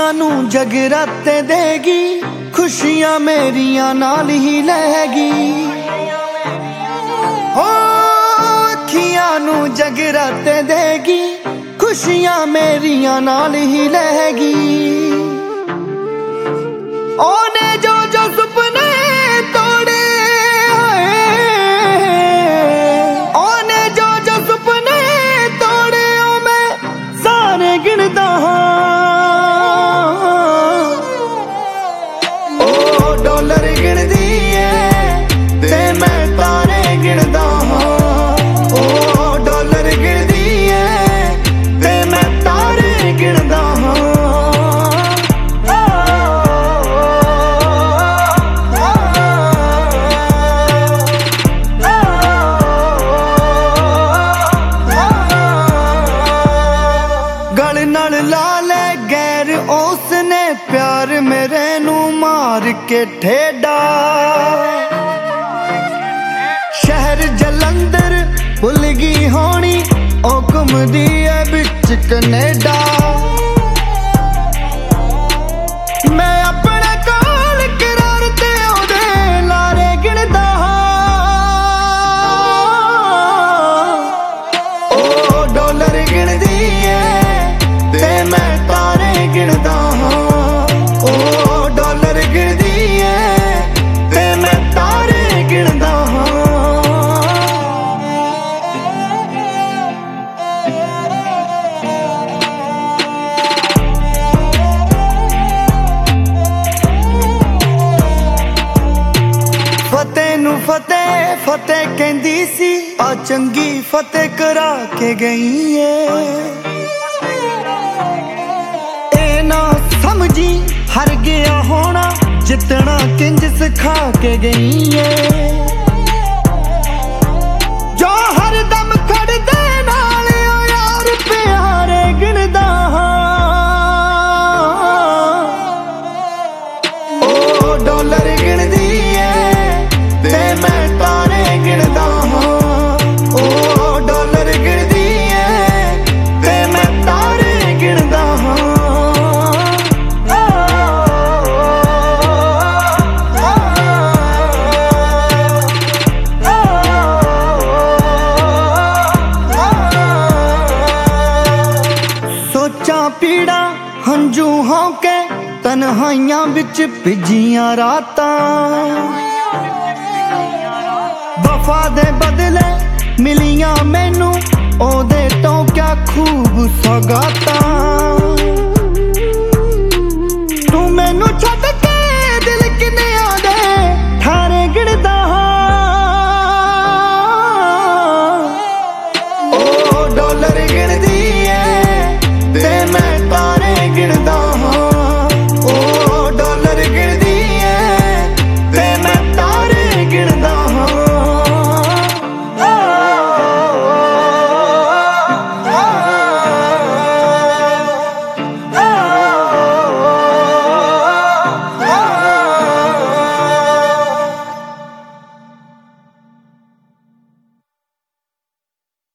अखियां नू जगराते देगी, खुशियां मेरियां नाल ही लहगी। हो अखियां नू जगराते देगी, खुशियां मेरियां नाल ही लहगी। ओने जो जो सुपने तोड़े, ओने जो जो सुपने तोड़े, ओ मैं सारे गिनदा हां। ओ डॉलर गिनदी है ते मैं तारे गिनदा हां। ओ डॉलर गिनदी है ते मैं तारे गिनदा हां। गल नाल ला ले गैर उसने प्यार मेरे नू मार के ठेडा। शहर जलंधर भुल गई होनी, ओ घुमदी है बिच कनेडा। मैं अपने कोल करार ते ओदे लारे गिनदा हां। ओ डॉलर गिनदी है ते मैं तारे गिनदा हां। ओ डॉलर गिनदी है ते मैं तारे गिनदा हां। फतेह नू फतेह फतेह कहंदी सी, आ चंगी फतेह करा के गई है। ना समझी हर गया होना, जितना किंज सिखा के गई है। जो हर दम खड़ दे नाल ओ यार प्यारे गिनदा हां। ओ डॉलर गिनदी है ते मैं तारे गिनदा हां। ओ डॉलर गिनदी है ते मैं तारे गिनदा हां। पीड़ा हंजू होके तन्हाइयां बिच भिजियां रातां। वफा दे बदले मिलियां मैनू ओदे तो क्या खूब सौगातां।